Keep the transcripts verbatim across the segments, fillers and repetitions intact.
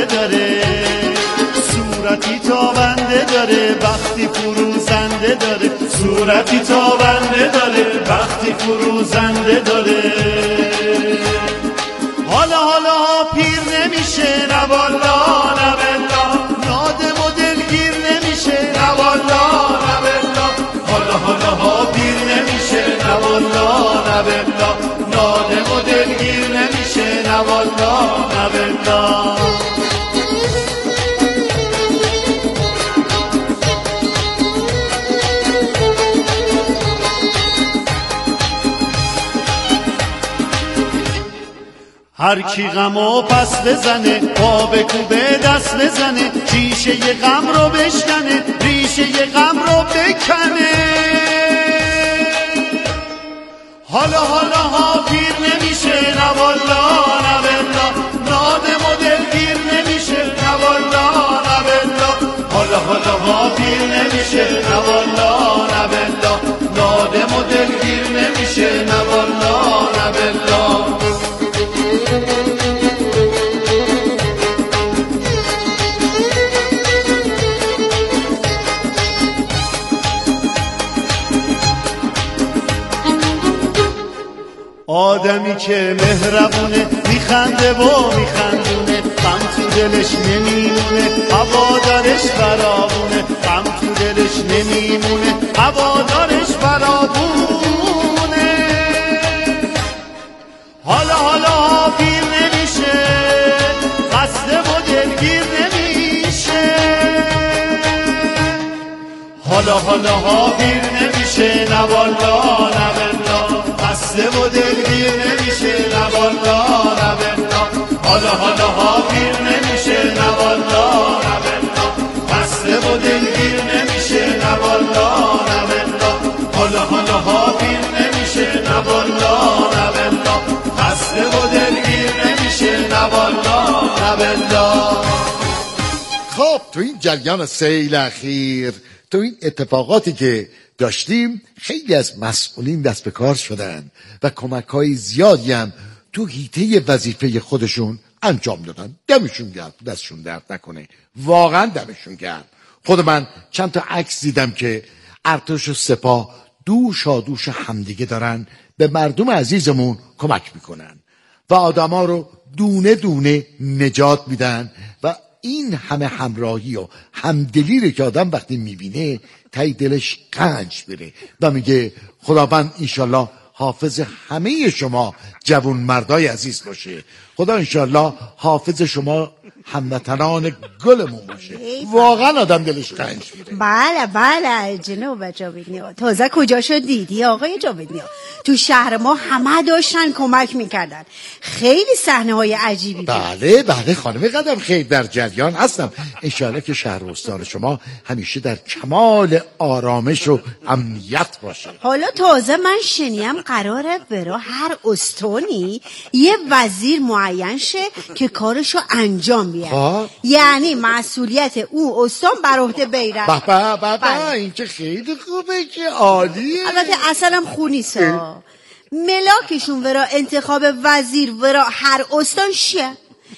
تابنده داره، صورتی تابنده داره، وقتی فروزنده داره، صورتی تابنده داره، وقتی فروزنده داره. حالا حالا پیر نمیشه، نه والا نه بلا، نادم و دلگیر نمیشه، نه والا نه بلا. حالا حالا ها پیر نمیشه، نه والا نه بلا، نادم و دلگیر نمیشه، نه والا نه بلا. هر کی غمو پس بزنه، پا به کوبه دست بزنه، ریشه ی غم رو بشکنه، ریشه ی غم رو بکنه. حالا حالا ها پیر نمیشه، نه والا نه بلا، نادم و دلگیر نمیشه، نه والا نه بلا. حالا حالا ها پیر نمیشه، نه والا نه بلا، نادم و دلگیر نمیشه، نه والا نه بلا. آدمی که مهربونه، میخنده و میخندونه، غم تو دلش نمیمونه، هوادارش فراوونه، غم تو دلش نمیمونه، هوادارش فراوونه. حالا حالا پیر نمیشه، خسته و دلگیر نمیشه. حالا حالا ها پیر نمیشه، نه والا نه بلا، خسته و دلگیر نمیشه، نه والا نه بلا. حالا حالا ها پیر نمیشه، نه والا نه بلا، خسته و دلگیر نمیشه، نه والا نه بلا. حالا حالا ها پیر نمیشه، نه والا نه بلا، خسته و دلگیر نمیشه، نه والا نه بلا. خب تو این جریان سیل اخیر، تو این اتفاقاتی که داشتیم، خیلی از مسئولین دست به کار شدن و کمک‌های زیادی هم تو حیطه وظیفه خودشون انجام دادن. دمشون گرم، دستشون درد نکنه، واقعا دمشون گرم. خود من چند تا عکس دیدم که ارتش و سپاه دوشا دوش همدیگه دارن به مردم عزیزمون کمک میکنن و آدما رو دونه دونه نجات میدن و این همه همراهی و همدلی رو که آدم وقتی میبینه تای دلش قنج بره و میگه خداوند انشالله حافظ همه شما جوان مردای عزیز باشه، خدا انشالله حافظ شما هموطنان گلمون باشه. واقعا آدم دلش قنج میره. بله بله جناب جاوید نیا، تازه کجاشو دیدی آقای جاوید نیا؟ تو شهر ما همه داشتن کمک میکردن، خیلی صحنه های عجیبی بود. بله بله خانم قدم خیلی در جریان هستم. انشالله که شهر و استان شما همیشه در کمال آرامش و امنیت باشه. حالا تازه من شنیم قراره برا هر استانی یه وزیر معین شه که کارشو انجام بیاره، یعنی مسئولیت او استان بر عهده بیره. بابا بابا این که خیلی خوبه، که عالیه. البته اصلا خونیسا ملاکشون ورا انتخاب وزیر ورا هر استان شه.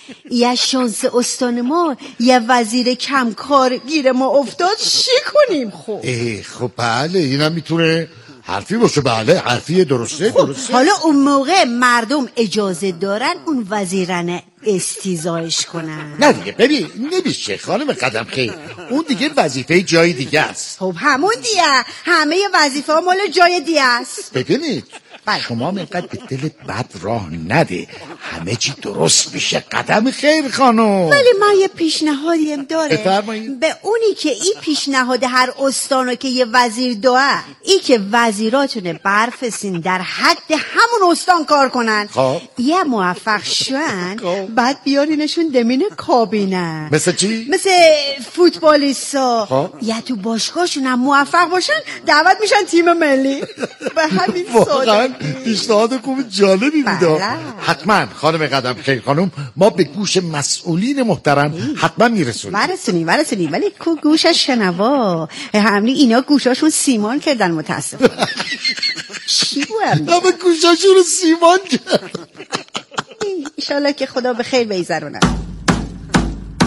یه شانس استان ما یه وزیر کم کار گیر ما افتاد، چی کنیم؟ خب ای خب بله اینم میتونه حرفی باشه. بله حرفی درسته. خب درسته. حالا اون موقع مردم اجازه دارن اون وزیرانه استیزایش کنن؟ نه دیگه ببین نمیشه خانم قدم خیلی، اون دیگه وظیفه جای دیگه است. خب همون دیگه، همه وظیفه ها مال جای دیگه است. ببینید شما اینقدر به دل بد راه نده، همه چی درست میشه قدم خیر خانم. ولی من یه پیشنهادیم داره. بفرمایید. به اونی که این پیشنهاد هر استانو که یه وزیر دوه، ای که وزیراتونه برفسین در حد همون استان کار کنن، خب یه موفق شون بعد بیارینشون دمین کابینه. مثل چی؟ مثل فوتبالیستا. خب یا تو باشگاهشون هم موفق باشن دعوت میشن تیم ملی. به همین ساده. پیشنهاد خوب جالبی بود. حتما خانم قدم خیر خانم ما به گوش مسئولین محترم حتما میرسونیم. برسونیم برسونیم ولی کو گوشش شنوا، همین اینا گوشاشون سیمان کردن متاسف. چی بود؟ همه گوشاشون رو سیمان کردن. انشالله که خدا به خیر بیزرونه.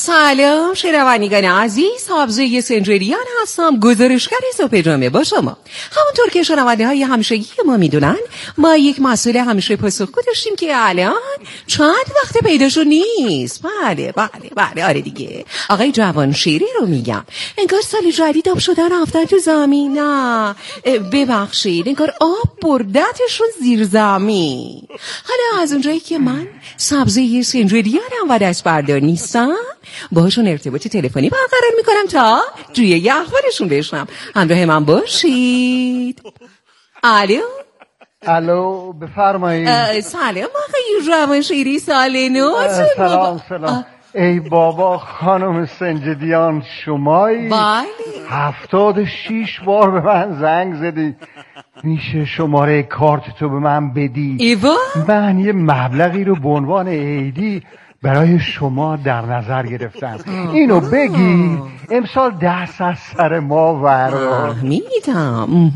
سلام شنوندگان عزیز، حافظه سنجریان هستم، گزارشگر صبح جمعه با شما. همونطور که شنونده های همیشگی ما میدونن، ما یک مسئول همیشه پاسخگو داشتیم که الان چند وقت پیداشو نیست. بله بله بله آره دیگه، آقای جوانشیری رو میگم. انگار سال جدید آب شدن رفتن تو زمین. نه ببخشید، انگار آب بردتشون زیر زمین. حالا از اونجایی که من سبزه سنجریانم و دست بردار نیستم، باهاشون ارتباط تلفنی برقرار میکنم تا جوی احوالشون بشنم. همراه من باشید. الو الو بفرمایید. سلام آقای جوانشیری، سال نو. سلام سلام. ای بابا خانم سنجدیان شمایی؟ بله. هفتاد و شیش بار به من زنگ زدی. میشه شماره کارت تو به من بدی؟ ایوا؟ من یه مبلغی رو به عنوان عیدی برای شما در نظر گرفتم. اینو بگی امسال دست از سر ما ور. میدم.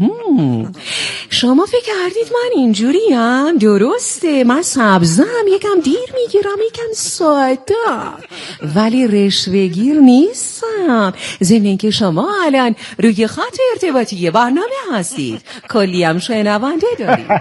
شما فکر کردید من اینجوریم؟ درسته، من سبزم، یکم دیر میگیرم، یکم ساده، ولی رشوه‌گیر نیستم. ضمن اینکه شما الان روی خط ارتباطی برنامه هستید، کلی هم شنونده دارید.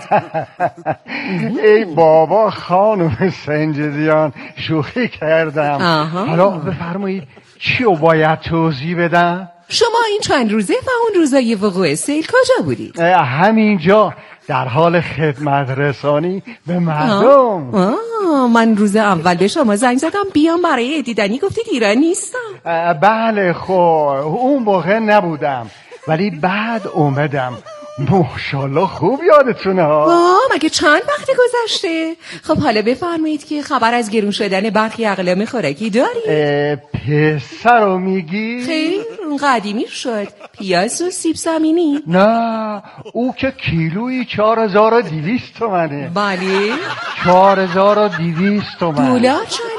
ای بابا خانم سنجدیان شوخی کردم. آها. حالا بفرمایید چی رو باید توضیح بدم؟ شما این چند روزه و اون روزای وقوع سیل کجا بودید؟ همینجا در حال خدمت رسانی به مردم. آه. آه. من روز اول به شما زنگ زدم بیام برای دیدنی، گفتید ایران نیستم. بله خب اون موقع نبودم، ولی بعد اومدم. ماشاءالله خوب یادتونه ها. آه مگه چند وقت گذشته؟ خب حالا بفرمایید که خبر از گرون شدن برخی اقلام خوراکی داری؟ پسر رو میگی؟ خیر اون قدیمی شد، پیاز و سیب زمینی. نه او که کیلویی چهار هزار و دیویست تومنه. بله چهار هزار و دیویست تومن. دولار چند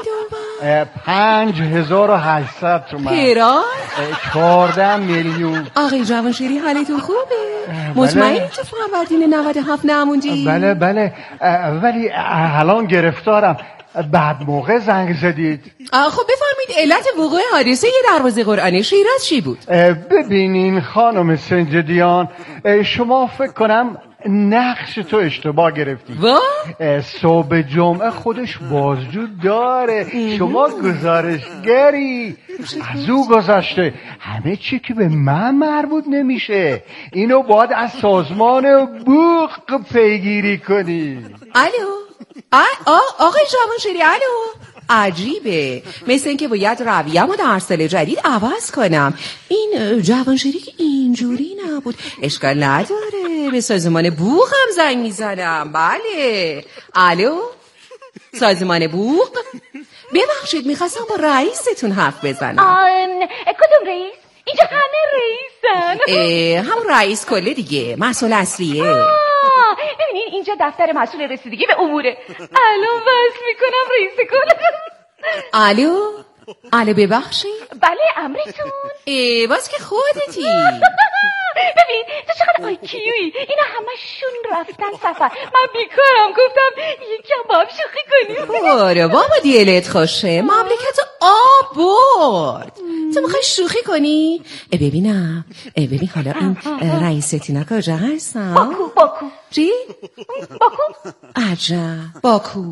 پنج هزار و هشتصد تومن. پیران چهارده میلیون. آقای جوانشیری حالتون خوبه؟ مطمئنی تو فروردین نود و هفت نموندی؟ بله بله، ولی الان گرفتارم. بعد موقع زنگ زدید. خب بفرمایید علت وقوع حادثه دروازه قرآن شیراز چی بود؟ ببینین خانم سنجدیان، شما فکر کنم نقش تو اشتباه گرفتی. صبح جمعه خودش بازجو داره، شما گزارشگری. از او گذشته همه چی که به من مربوط نمیشه اینو باید از سازمان بوق پیگیری کنی. الو آقای جوانشیری، الو عجیبه، مثل اینکه باید رویه‌مو در سال جدید عوض کنم. این جوانشیری که اینجوری نبود. اشکال نداره، به سازمان بوق هم زنگ میزنم. بله الو سازمان بوق، ببخشید میخواستم با رئیستون حرف بزنم. کدوم رئیس؟ اینجا همه رئیسن. همون رئیس کله دیگه، مسئول اصلیه. ببینین اینجا دفتر مسئول رسیدگی به اموره. الان وصل میکنم رئیس کل. الو الو ببخشید. بله امرتون. ای باز که خودتی. ببین تو چقدر آی کیویی، اینا همشون رفتن سفر، من بیکارم، گفتم یکم با هم شوخی کنیم. باره بابا دیلت خوشه، مملکت آب برد، تو میخوای شوخی کنی؟ ای ببینم ای ببین حالا این رئیستینا کجا هستن؟ باکو باکو. چی؟ باکو. عجب باکو.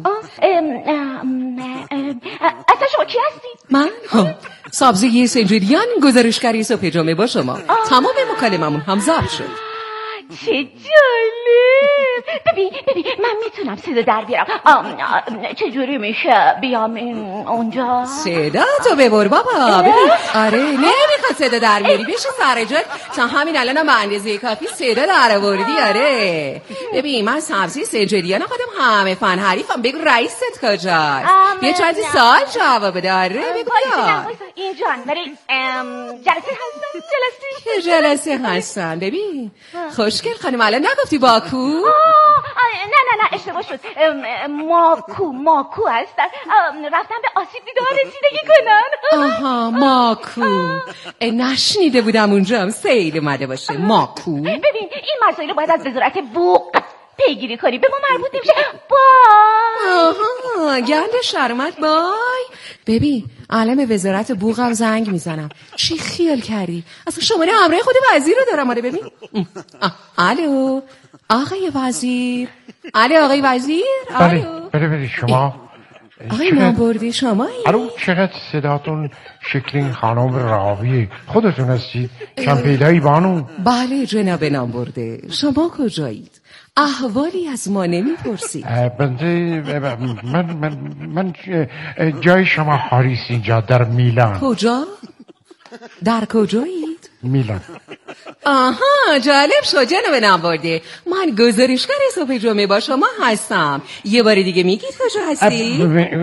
اصلا شما کی هستی؟ من؟ سبزه سنجریان، گزارشگری صبح جمعه با شما. تمام مکالممون هم ضبط شد. چه جالب. ببین ببین من میتونم صدا در بیارم. چجوری میشه بیام اونجا؟ صدا تو ببر بابا. ببین آره نمیخواد صدا در بیاری، بشین سر جات. تا همین الان هم به اندازه کافی صدا در آوردی. آره ببین من سبزی سنجریان خودم همه فن حریفم. بگو رئیست کجاست؟ بیا چند سال جواب داره. بگو بیا اینجا ولی جلسه هستن. جلسه جلسه هستن. ببین خوشگل خانم الان نگفتی باکو؟ نه نه نه اشتباه شد. ماکو ماکو هستن. رفتن به آسیب دیدار رسیدگی کنن. آها ماکو. نشنیده بودم اونجا هم سیل اومده باشه. ماکو. ببین این مسائل باید از وزارت بوق پیگیری کنی، به ما مربوط نمیشه. با آها گند شرمت بای. ببین الان به وزارت بوقم زنگ میزنم. چی خیال کردی؟ اصلا شماره همراه خود وزیر رو دارم. آره ببین. الو آقای وزیر. الو آقای وزیر. بله بله بله شما آقای نامبردی شمایی؟ الو چقدر صداتون شکل این خانم راویه. خودتون هستید؟ کم پیدایی بانو؟ بله جناب نامبرده. شما کجایید؟ احوالی از ما نمیپرسید. بنده من من من جای شما خالیست اینجا در میلان. کجا؟ در کجایید؟ میلان. آها جالب شد جناب نامبرده. من گزارشگر صبح جمعه با شما هستم. یه بار دیگه میگید کجا هستی؟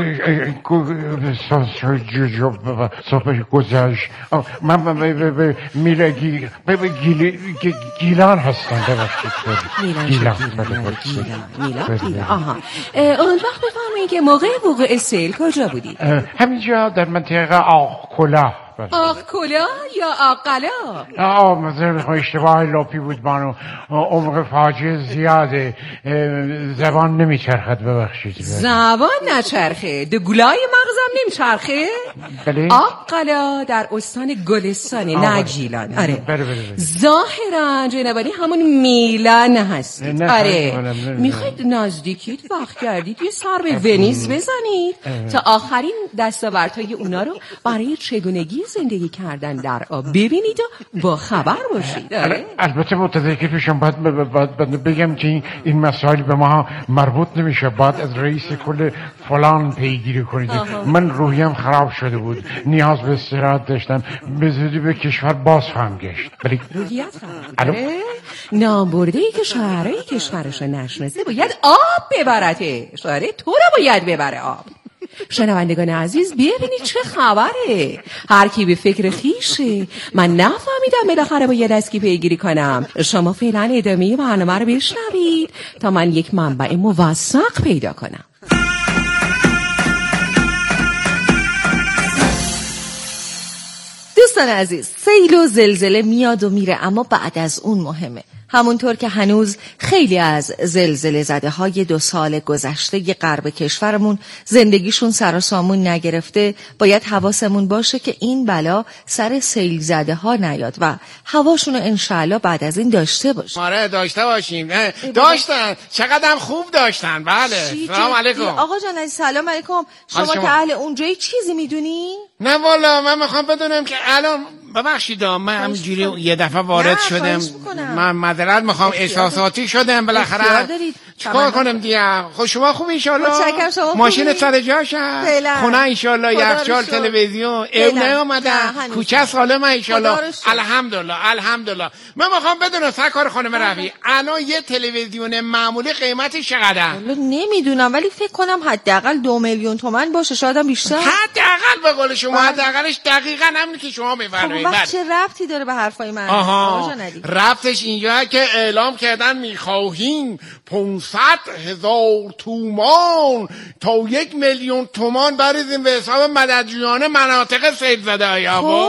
صبح گذشت من میلگی گیلان هستم. ببخشید میلان گیلان میلان گیلان. آها اون وقت بفرمایید که موقع وقوع سیل کجا بودی؟ همینجا در منطقه آق‌کلاه. آق کلا یا آق قلا؟ آه مثلا اشتباه لپی بود بانو. عمق فاجعه زیاده. زبان نمیچرخد ببخشید. زبان نچرخه؟ دگولای مغزم نمیچرخه؟ بله. آق قلا در استان گلستان نه گیلان. آره بله بله بله. ظاهرا جنابالی همون میلان هستید. آره میخواید نزدیکید وقت کردید یه سر به ونیز بزنید تا آخرین دستاوردهای اونا رو برای چگونگی زندگی کردن در آب ببینید و با خبر باشید. البته متذکر پیشم باید, باید بگم که این مسائل به ما مربوط نمیشه. باید از رئیس کل فلان پیگیری کنید. من روحیم خراب شده بود، نیاز به استراحت داشتم، به زودی به کشور باز خواهم گشت. ولی روحیت خراب نامبرده ای که شهرهای کشورش نشناسه باید آب ببرته. شهره تو رو باید ببره آب. شنوندگان عزیز ببینید چه خبره. هر کی به فکر خیشه. من نفهمیدم بالاخره باید از کی پیگیری کنم. شما فعلا ادامه برنامه رو بشنوید تا من یک منبع موثق پیدا کنم. دوستان عزیز، سیل و زلزله میاد و میره، اما بعد از اون مهمه. همونطور که هنوز خیلی از زلزله زده های دو سال گذشته ی غرب کشورمون زندگیشون سر و سامون نگرفته، باید حواسمون باشه که این بلا سر سیل زده ها نیاد و هواشونو انشالله بعد از این داشته باشیم. آره داشته باشیم. داشتن چقدر خوب داشتن. بله سلام علیکم آقا جان. سلام علیکم. شما, شما که اهل اونجایی چیزی میدونی؟ نه والا من میخوام بدونم که الان ببخشید من همینجوری یه دفعه وارد شدم. من معذرت میخوام احساساتی شدم بالاخره. چیکار کنم دیگه؟ خب شما خوب ان شاء الله؟ ماشین سر جاش هست؟ خونه ان شاء الله، یخچال، تلویزیون، اونه اومدن، کوچه سالم ان شاء الله. الحمدلله الحمدلله. من میخوام بدونم سرکار خانم رفیع الان یه تلویزیون معمولی قیمتش چقدره؟ نمیدونم ولی فکر کنم حداقل دو میلیون تومان باشه، شاید هم بیشتر. حداقل به قول شما حداقلش دقیقاً همین که شما میفرمایید. خب چه ربطی داره به حرفای من؟ آها ربطش اینجا که اعلام کردن میخواهیم پانصد هزار تومان تا یک میلیون تومان بریزیم به حساب مددجویان مناطق سیل زده های آبا.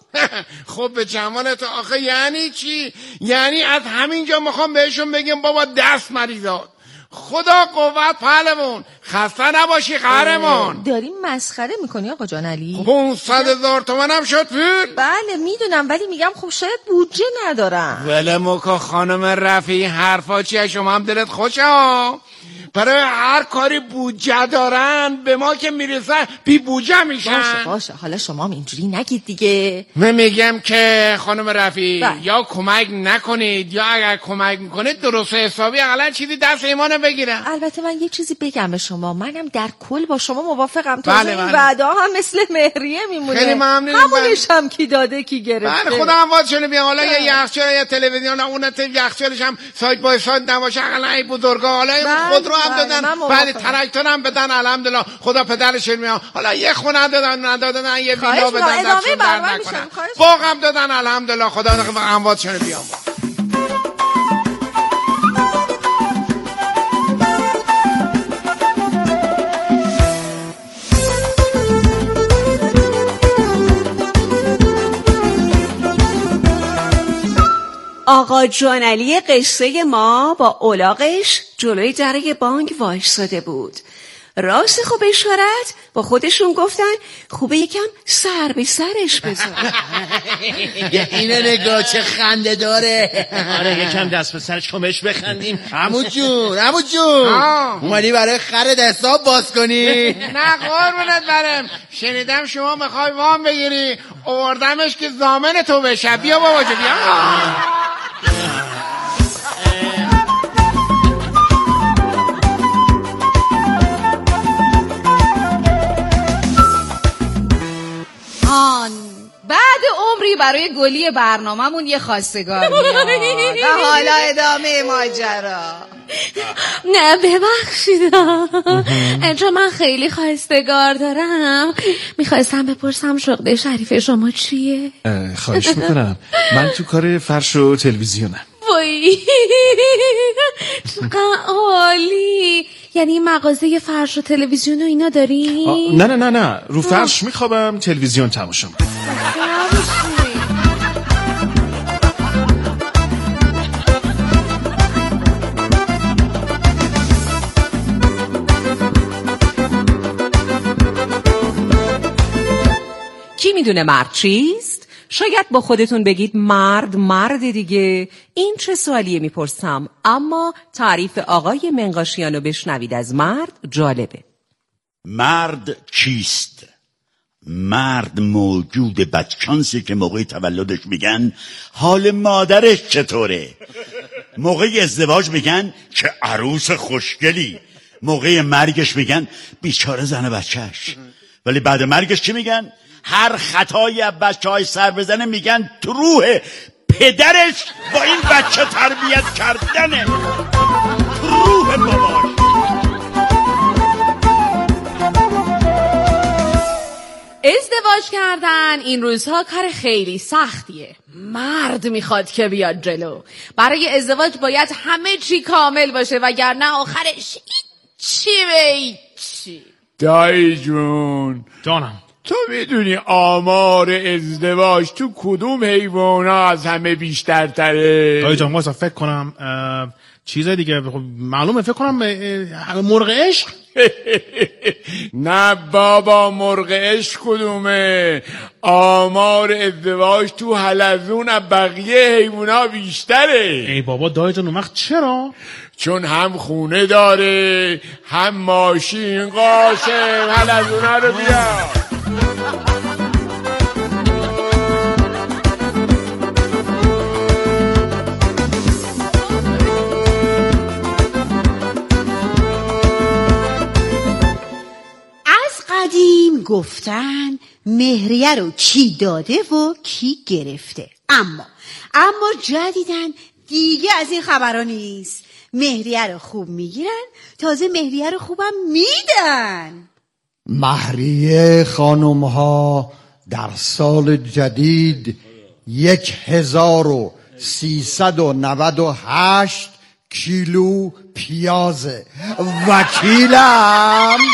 خب به جمالت آخه یعنی چی؟ یعنی از همینجا میخوام بهشون بگیم بابا دست مریضات، خدا قوت پهلمون، خسته نباشی قهرمان. داریم مسخره میکنی آقا جان علی؟ پونصد هزار تومن هم شد پول. بله میدونم ولی میگم خب شاید بودجه ندارم. ولی موکا خانم رفیعی حرفا چیه؟ شما هم دلت خوشه ها؟ برای هر کاری بودجه دارن به ما که میرسن بی بودجه میشن. باشه باشه حالا شما هم اینجوری نگید دیگه. من میگم که خانم رفیع یا کمک نکنید یا اگر کمک میکنید درست حسابی اقلا چیزی دست ایمانه بگیرن. البته من یه چیزی بگم به شما، منم در کل با شما موافقم. بله تازه این وعده هم مثل مهریه میمونه. خیلی ممنونم. همونش هم کی داده کی گرفته. بله خدا هم وادشونه بیام. حالا یه یخچال یا تلویزیون اون یخچالش هم سایت بای سایت نباشه اقلا ای بزرگا. حالا خودرو هم دادن، بعد تراکتور هم بدن الحمدلله خدا پدرش میام. حالا یه خونه دادن ندادن، یه ویلا بدن دستشون در نکنن، باغ هم دادن الحمدلله خدا امواتشون بیام. آقا جانعلی قصه ما با الاغش جلوی در بانک وایساده بود. راست خوب اشارت با خودشون گفتن خوبه یکم سر به سرش بذار. اینو نگاه چه خنده داره. آره یکم دست به سرش کمش بخندیم. عمو جون عمو جون اومدی برای خرید حساب باز کنی؟ نه قربونت برم، شنیدم شما میخوای وام بگیری، آوردمش که ضامن تو بشه. بیا بابا جو بیا. آن بعد عمری برای گلی برنامه‌مون یه خواستگار میاد. حالا ادامه ماجرا. نه ببخشید اینجا من خیلی خواستگار دارم. میخواستم بپرسم شغل شریف شما چیه؟ خواهش میکنم، من تو کار فرش و تلویزیونم. وای چقدر عالی. یعنی مغازه فرش و تلویزیون و اینا داری؟ نه نه نه نه رو فرش میخوابم، تلویزیون تماشا میکنم. کی میدونه مرد چیست؟ شاید با خودتون بگید مرد مرد دیگه. این چه سوالیه میپرسم، اما تعریف آقای منقاشیانو بشنوید از مرد جالبه. مرد چیست؟ مرد موجود بچانسی که موقع تولدش میگن حال مادرش چطوره، موقع ازدواج میگن چه عروس خوشگلی، موقع مرگش میگن بیچاره زن بچهش، ولی بعد مرگش چی میگن؟ هر خطایی از بچه های سر بزنه میگن تو روح پدرش با این بچه تربیت کردنه، تو روح باباش. ازدواج کردن این روزها کار خیلی سختیه. مرد میخواد که بیاد جلو. برای ازدواج باید همه چی کامل باشه وگرنه آخرش چی به چی. دایی جون جانم، تو میدونی آمار ازدواج تو کدوم حیوانا از همه بیشتر تره؟ دایی جان واسه فکر کنم چیزای دیگه معلومه، فکر کنم مرغ عشق. نه بابا، مرغ عشق کدومه؟ آمار ازدواج تو حلزون از بقیه حیوانا بیشتره. ای بابا دایی جان اون وقت چرا؟ چون هم خونه داره هم ماشین. قاسم حلزونه رو بیا. قدیم گفتن مهریه رو کی داده و کی گرفته، اما اما جدیدن دیگه از این خبرها نیست. مهریه رو خوب میگیرن، تازه مهریه رو خوبم میدن. مهریه خانم ها در سال جدید یک هزار و سیصد و نود و هشت کیلو پیازه. وکیلم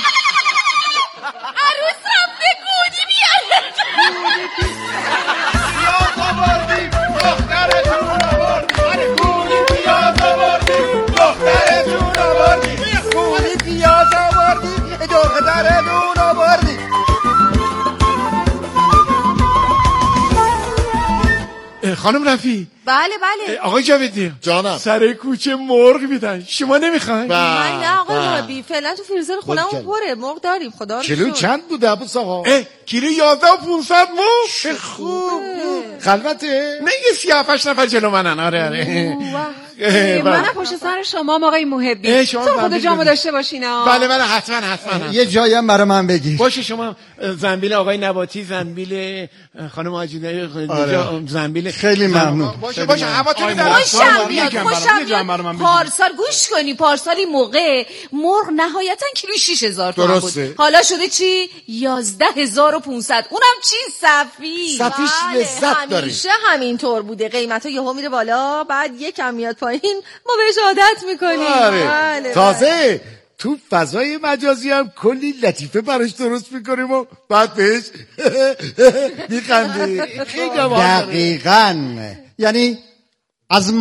خانم رفی. بله بله. آقای جاویدی جانم، سر کوچه مرغ میدن، شما نمیخواین؟ من نه آقای محبی، فعلا تو فریزر خونمون پره، مرغ داریم خدا رو شکر. کیلو چند بوده عباس آقا؟ کیلو یازده و پونصد مرغ. چه خوب. خلوته؟ نه یه سیاه هشت نفر جلو منن. آره آره. منم پشت سر شما آقای محبی. تو خود جامو داشته باشینا. بله بله حتما حتما. یه جایی هم برای من بگیر. باشه شما زنبیل آقای نباتی، زنبیل خانم آجیده، زنبیل. خیلی ممنون. باشه باشه هواتون خوشم بیاد خوشم بیاد. پارسال گوش کنی، پارسالی موقع مرغ نهایتا کیلو شیش هزار تومان بود، حالا شده چی؟ یازده هزار و پونصد. اونم چی؟ صفی. صفیش لذت داره. همیشه همینطور بوده، قیمتا یهو میره بالا بعد یکم میاد پایین، ما بهش عادت میکنیم. آره. تازه تو فضای مجازی هم کلی لطیفه براش درست میکنیم و بعد بهش میخنده. دقیقاً. یعنی از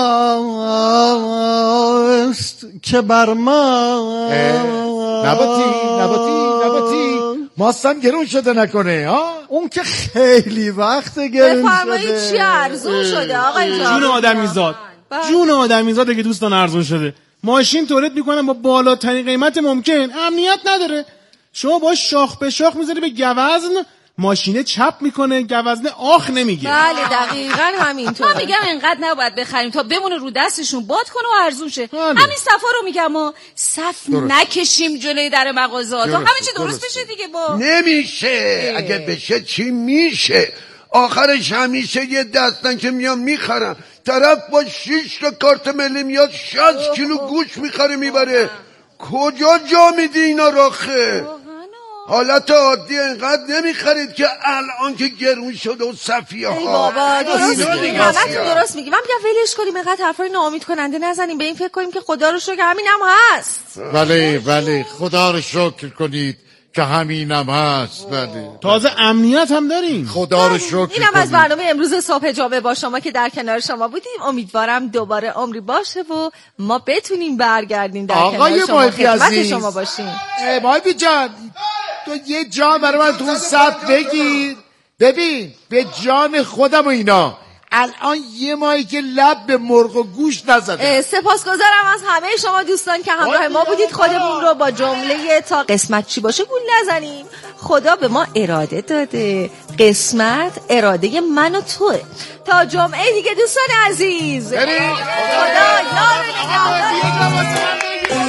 ماست که بر ما. نباتی نباتی نباتی ماستم گرون شده نکنه ها. اون که خیلی وقت گرون شده. بفرمایید چی ارزون شده آقای جان؟ جون آدمیزاد، جون آدمیزاد که دوستان ارزون شده. ماشین تولید میکنن با بالاترین قیمت ممکن، امنیت نداره. شما باش شاخ به شاخ میذاری به گوزن، ماشینه چپ میکنه، گوزنه آخ نمیگه. بله دقیقاً همینطور. من میگم اینقدر نباید بخریم تا بمونه رو دستشون، باد کنه و ارزون شه. همین صفا رو میگم ما صف نکشیم جلوی در مغازات تا همه چی درست بشه دیگه. با نمیشه. اگه بشه چی میشه؟ آخرش همیشه یه دستن که میام میخرم، طرف با شش تا کارت ملی میاد شصت کیلو گوش میخره میبره. کجا جا میدی اینا راخه؟ حالت عادی اینقدر نمیخرید که الان که گرون شده و صفیه ها. ای بابا درست میگیم، همتون درست میگیم. من میگم ولش کنیم، اینقدر حرفای ناامید کننده نزنیم، به این فکر کنیم که خدا رو شکر همینم هست. بله بله خدا رو شکر کنید که همینم هست. بله تازه امنیت هم داریم، خدا رو شکر کنید. اینم از برنامه امروز صبح جامعه با شما که در کنار شما بودیم. امیدوارم دوباره عمری باشه و ما بتونیم برگردیم در کنار شما، خدمت شما باشیم. مایبی جان تو یه جان برای من تو صف بگیر. ببین به جان خودم و اینا الان یه ماهی که لب به مرغ و گوش نزده. سپاسگزارم از همه شما دوستان که همراه ما بودید. خودمون رو با جمله تا قسمت چی باشه گول نزنیم. خدا به ما اراده داده، قسمت اراده من و توه. تا جمعه دیگه دوستان عزیز، خدا یار نگهدار.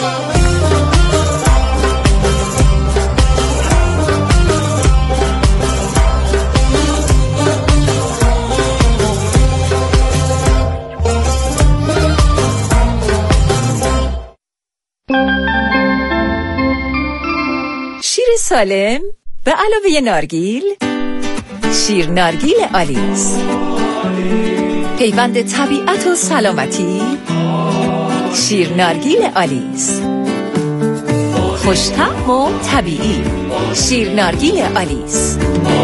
شیر سالم به علاوه نارگیل، شیر نارگیل آلیس، پیوند طبیعت و سلامتی. شیر نارگیل آلیس خوش‌طعم و طبیعی. شیر نارگیل آلیس.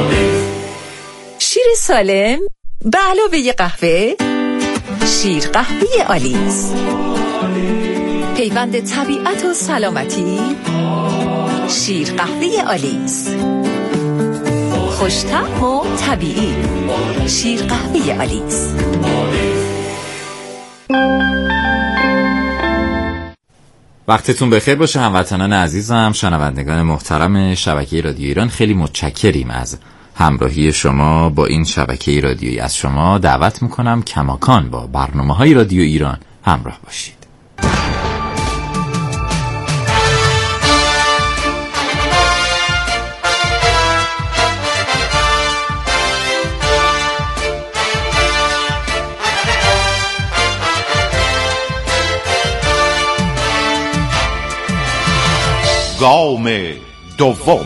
شیر سالم به علاوه قهوه، شیر قهوه آلیس، پیوند طبیعت و سلامتی. شیر قهوه آلیس خوش‌طعم و طبیعی. شیر قهوه آلیس. وقتتون بخیر باشه هموطنان عزیزم، شنوندگان محترم شبکه رادیو ایران. خیلی متشکریم از همراهی شما با این شبکه رادیویی. از شما دعوت میکنم کماکان با برنامه‌های رادیو ایران همراه باشید. گام دوم.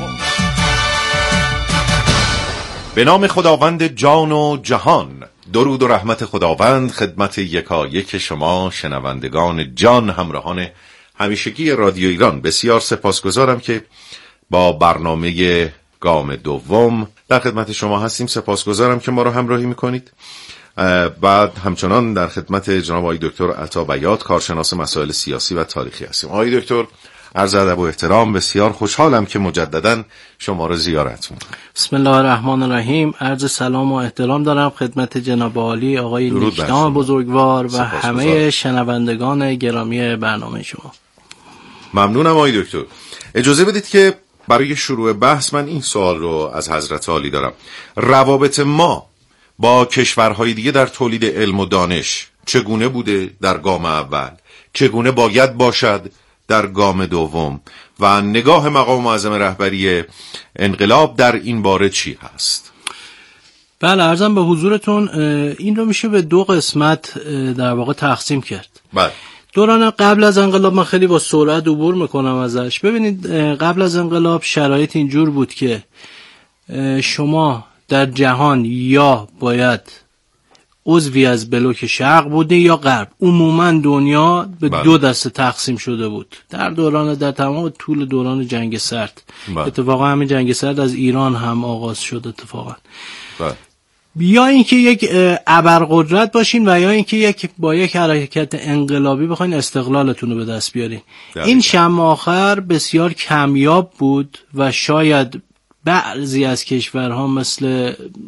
به نام خداوند جان و جهان. درود و رحمت خداوند خدمت یکایک شما شنوندگان جان، همراهان همیشگی رادیو ایران. بسیار سپاسگزارم که با برنامه گام دوم در خدمت شما هستیم. سپاسگزارم که ما رو همراهی میکنید. بعد همچنان در خدمت جناب آقای دکتر عطا بیات، کارشناس مسائل سیاسی و تاریخی هستیم. آقای دکتر عرض ادب و احترام، بسیار خوشحالم که مجدداً شما رو زیارت می‌کنم. بسم الله الرحمن الرحیم. عرض سلام و احترام دارم خدمت جناب عالی آقای نیکنام بزرگوار و همه شنوندگان گرامی برنامه شما. ممنونم آقای دکتر. اجازه بدید که برای شروع بحث من این سوال رو از حضرت عالی دارم. روابط ما با کشورهای دیگه در تولید علم و دانش چگونه بوده در گام اول؟ چگونه باید باشد در گام دوم؟ و نگاه مقام معظم رهبری انقلاب در این باره چی هست؟ بله، عرضم به حضورتون این رو میشه به دو قسمت در واقع تقسیم کرد. بله. دوران قبل از انقلاب من خیلی با سرعت عبور میکنم ازش. ببینید قبل از انقلاب شرایط اینجور بود که شما در جهان یا باید عضوی از بلوک شرق بوده یا غرب. عموما دنیا به بله. دو دسته تقسیم شده بود در دوران در تمام طول دوران جنگ سرد. بله. اتفاقا همین جنگ سرد از ایران هم آغاز شد اتفاقا. بله. یا اینکه یک ابرقدرت باشین و یا اینکه یک با یک حرکت انقلابی بخواین استقلالتون رو به دست بیارین. این شمع آخر بسیار کمیاب بود و شاید بعضی از کشورها مثل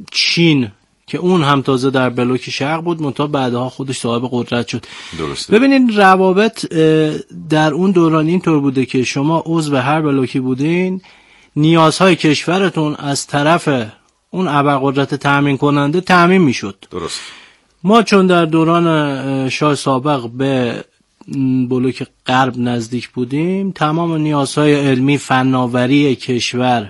چین که اون هم تازه در بلوک شرق بود منتها بعدها خودش صاحب قدرت شد. درسته. ببینید روابط در اون دوران اینطور بوده که شما عضو هر بلوکی بودین، نیازهای کشورتون از طرف اون ابرقدرت تامین کننده تامین میشد. درست. ما چون در دوران شاه سابق به بلوک غرب نزدیک بودیم، تمام نیازهای علمی فناوری کشور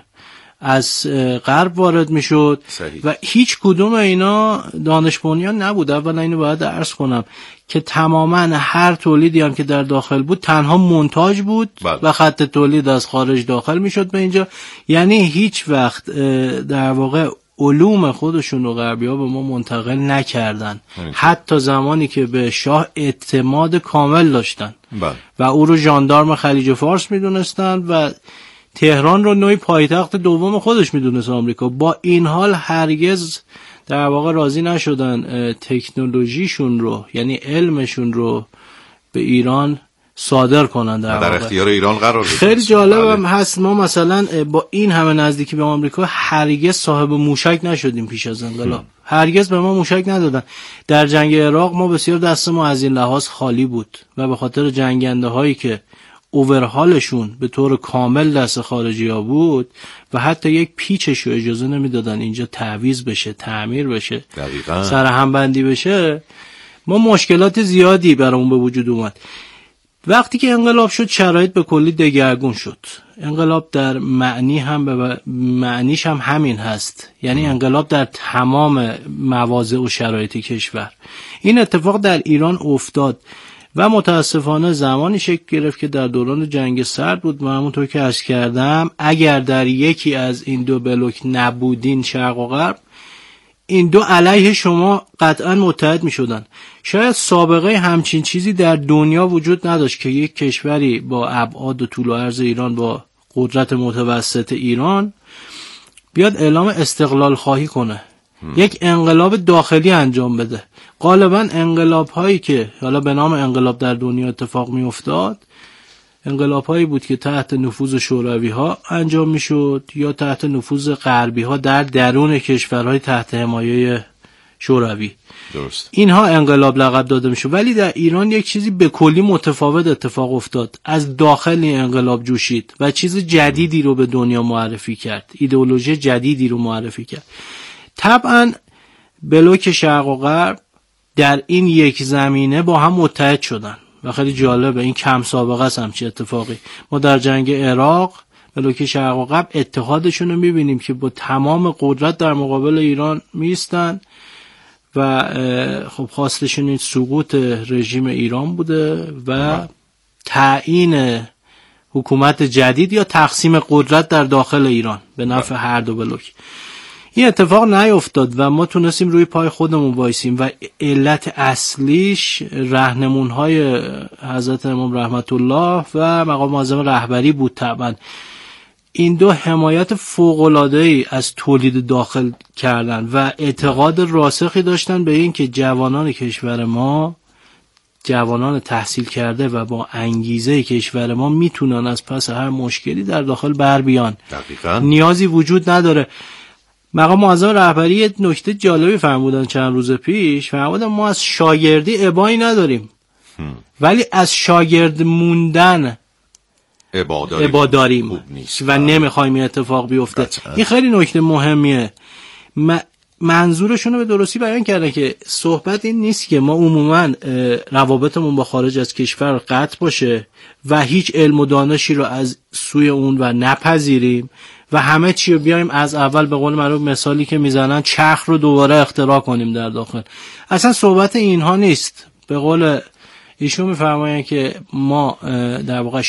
از غرب وارد میشد و هیچ کدوم اینا دانش بنیان نبود. اولا اینو باید عرض کنم که تماما هر تولیدی هم که در داخل بود تنها مونتاژ بود بله. و خط تولید از خارج داخل میشد به اینجا. یعنی هیچ وقت در واقع علوم خودشون رو غربی‌ها به ما منتقل نکردن، حتی زمانی که به شاه اعتماد کامل داشتن بله. و او رو ژاندارم خلیج فارس میدونستن و تهران رو نوعی پایتخت دوم خودش میدونست آمریکا. با این حال هرگز در واقع راضی نشدن تکنولوژیشون رو یعنی علمشون رو به ایران صادر کنن در, در اختیار ایران قرار بدن. خیلی جالب هم هست ما مثلا با این همه نزدیکی به آمریکا هرگز صاحب موشک نشدیم پیش از انقلاب. هرگز به ما موشک ندادن. در جنگ عراق ما بسیار دست ما از این لحاظ خالی بود و به خاطر جنگنده هایی که اوورهالشون به طور کامل دست خارجی ها بود و حتی یک پیچش رو اجازه نمیدادن اینجا تعویض بشه، تعمیر بشه، دقیقاً سر هم بندی بشه، ما مشکلات زیادی برامون به وجود اومد. وقتی که انقلاب شد شرایط به کلی دگرگون شد. انقلاب در معنی هم به معنیش هم همین هست، یعنی انقلاب در تمام مواضع و شرایط کشور. این اتفاق در ایران افتاد و متاسفانه زمانی شکل گرفت که در دوران جنگ سرد بود و همونطور که عرض کردم اگر در یکی از این دو بلوک نبودین شرق و غرب، این دو علیه شما قطعا متحد می شدن. شاید سابقه همچین چیزی در دنیا وجود نداشت که یک کشوری با ابعاد و طول و عرض ایران با قدرت متوسط ایران بیاد اعلام استقلال خواهی کنه، یک انقلاب داخلی انجام بده. غالبا انقلاب هایی که حالا به نام انقلاب در دنیا اتفاق می افتاد انقلاب هایی بود که تحت نفوذ شوروی ها انجام می شد یا تحت نفوذ غربی ها در درون کشورهای تحت حمایه شوروی. درست. اینها انقلاب لقب داده می شد. ولی در ایران یک چیزی به کلی متفاوت اتفاق افتاد. از داخل این انقلاب جوشید و چیز جدیدی رو به دنیا معرفی کرد، ایدئولوژی جدیدی رو معرفی کرد. طبعا بلوک شرق و غرب در این یک زمینه با هم متحد شدن و خیلی جالبه، این کم سابقه است همچین اتفاقی. ما در جنگ عراق بلوک شرق و غرب اتحادشون رو میبینیم که با تمام قدرت در مقابل ایران میستن و خب خواستشون این سقوط رژیم ایران بوده و تعیین حکومت جدید یا تقسیم قدرت در داخل ایران به نفع هر دو بلوک. این اتفاق نیفتاد و ما تونستیم روی پای خودمون وایسیم و علت اصلیش راهنمون‌های حضرت امام رحمت الله و مقام معظم رهبری بود. طبعا این دو حمایت فوق‌العاده‌ای از تولید داخل کردن و اعتقاد راسخی داشتن به این که جوانان کشور ما، جوانان تحصیل کرده و با انگیزه کشور ما میتونن از پس هر مشکلی در داخل بر بیان. دقیقاً. نیازی وجود نداره. مقام معظم رهبری یک نکته جالبی فرمودن چند روز پیش، فرمودن ما از شاگردی ابایی نداریم هم. ولی از شاگرد موندن اباداریم, اباداریم و نمیخوایم این اتفاق بیفته. بطعا. این خیلی نکته مهمیه. م... منظورشون رو به درستی بیان کردن که صحبت این نیست که ما عموما روابطمون با خارج از کشور قطع باشه و هیچ علم و دانشی رو از سوی اون و نپذیریم و همه چی رو بیایم از اول به قول معروف مثالی که میزنن چرخ رو دوباره اختراع کنیم در داخل. اصلا صحبت اینها نیست. به قول ایشون میفرمایند که ما در واقع